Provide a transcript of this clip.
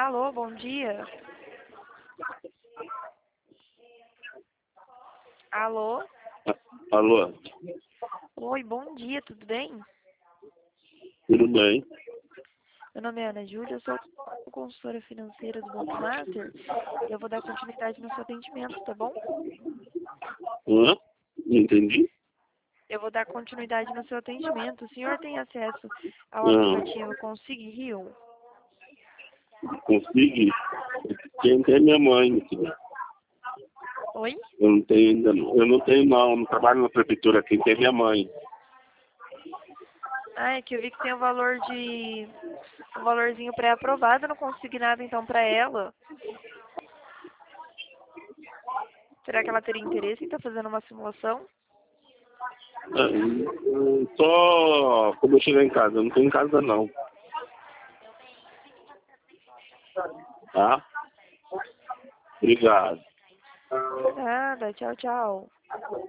Alô, bom dia. Alô? Alô, Oi, bom dia, tudo bem? tudo bem? Meu nome é Ana Júlia, eu sou consultora financeira do Banco Master e eu vou dar continuidade no seu atendimento, tá bom? Hã? Não entendi? Eu vou dar continuidade no seu atendimento. O senhor tem acesso ao Não, aplicativo Consigue Rio? consegui. Quem tem é minha mãe, meu filho. Oi? Eu não tenho ainda não. Eu não tenho não, não trabalho na prefeitura, quem tem é minha mãe. Ah, é que eu vi que tem um valorzinho pré-aprovado, eu não consigo nada então para ela. Será que ela teria interesse em estar fazendo uma simulação? Só quando eu chegar em casa, eu não tô em casa não. Tá? Obrigado. De nada, tchau, tchau.